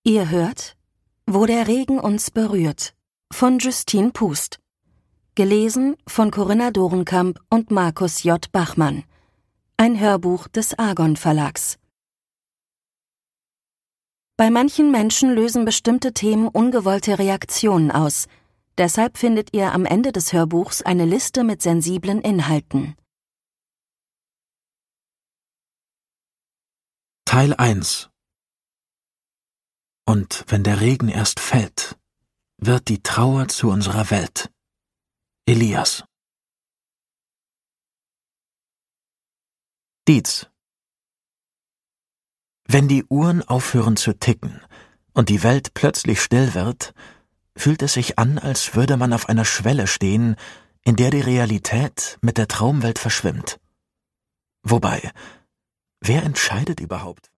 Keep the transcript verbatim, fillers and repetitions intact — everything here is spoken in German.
Ihr hört »Wo der Regen uns berührt« von Justine Pust. Gelesen von Corinna Dorenkamp und Markus J. Bachmann. Ein Hörbuch des Argon Verlags. Bei manchen Menschen lösen bestimmte Themen ungewollte Reaktionen aus. Deshalb findet ihr am Ende des Hörbuchs eine Liste mit sensiblen Inhalten. Teil eins. Und wenn der Regen erst fällt, wird die Trauer zu unserer Welt. Elias. Dietz. Wenn die Uhren aufhören zu ticken und die Welt plötzlich still wird, fühlt es sich an, als würde man auf einer Schwelle stehen, in der die Realität mit der Traumwelt verschwimmt. Wobei, wer entscheidet überhaupt?